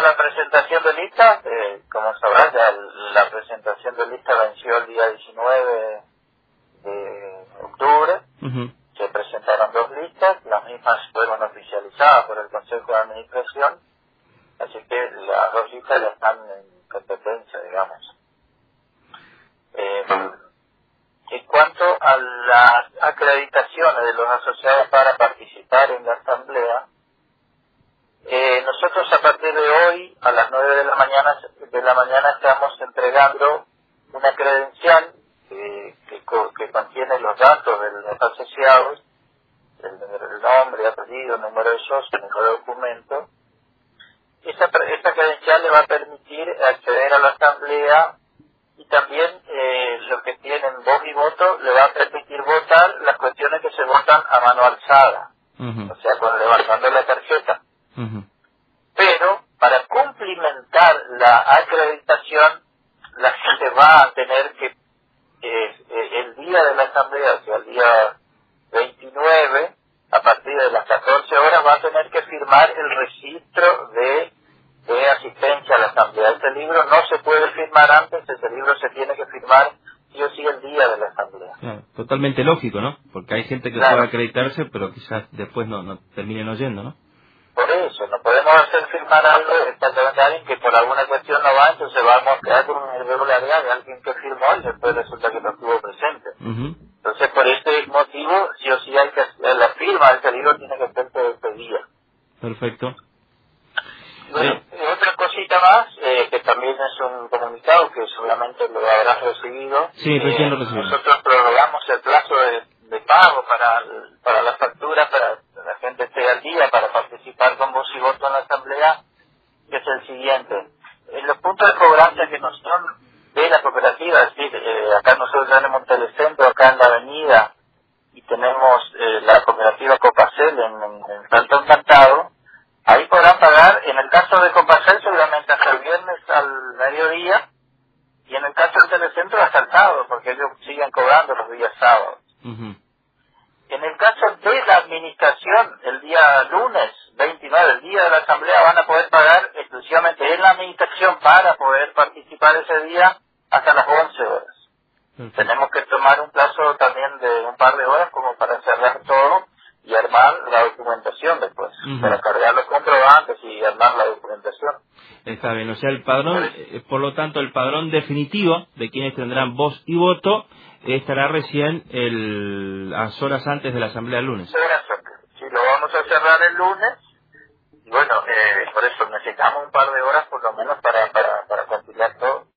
a la presentación de lista, como sabrás, ya la presentación de lista venció el día 19 de octubre. Se presentaron 2 listas, las mismas fueron oficializadas por el Consejo de Administración, así que las 2 listas ya están en competencia, digamos. En cuanto a las acreditaciones de los asociados para participar en la asamblea, nosotros a partir de hoy, a las 9 de la mañana estamos entregando una credencial que contiene los datos de los asociados, el nombre, apellido, número de socio, número de documento. Esta credencial le va a permitir acceder a la asamblea y también los que tienen voz y voto le va a permitir votar las cuestiones que se votan a mano alzada, o sea, levantando la tarjeta. Pero para cumplimentar la acreditación, la gente va a tener que, el día de la asamblea, o sea, el día 29, a partir de las 14 horas, va a tener que firmar el registro de asistencia a la asamblea. Ese libro no se puede firmar antes, ese libro se tiene que firmar sí o sí el día de la asamblea. Claro, totalmente lógico, ¿no? Porque hay gente que puede acreditarse, pero quizás después no terminen oyendo, ¿no? Por eso, no podemos hacer firmar algo exactamente a alguien que por alguna cuestión no va, entonces vamos a quedar con una irregularidad de alguien que firmó y después resulta que no estuvo presente. Entonces, por este motivo, sí o sí hay que la firma de ese libro tiene que ser ese día. Perfecto. Bueno, otra cosita más, que también es un comunicado que seguramente lo habrás recibido. Sí, recién lo recibí. Nosotros prorrogamos el plazo de pago para las facturas, para que la gente esté al día, para participar con voz y voto en la asamblea, que es el siguiente. En los puntos de cobranza que nos son de la cooperativa, es decir, acá nosotros tenemos un telecentro acá en la avenida y tenemos la cooperativa Copacel en Salto Encantado. Ahí podrán pagar, en el caso de Copacel seguramente hasta el viernes al mediodía, y en el caso del telecentro hasta el sábado, porque ellos siguen cobrando los días sábados. En el caso de la administración, el día lunes 29, el día de la asamblea, van a poder pagar exclusivamente en la administración para poder participar ese día hasta las 11 horas. Tenemos que tomar un plazo también de un par de horas como para cerrar todo y armar la documentación después, para cargar los comprobantes y armar la documentación. Está bien, o sea, el padrón, por lo tanto, el padrón definitivo de quienes tendrán voz y voto estará recién las horas antes de la asamblea el lunes. Horas antes. Sí, lo vamos a cerrar el lunes, y bueno, por eso necesitamos un par de horas por lo menos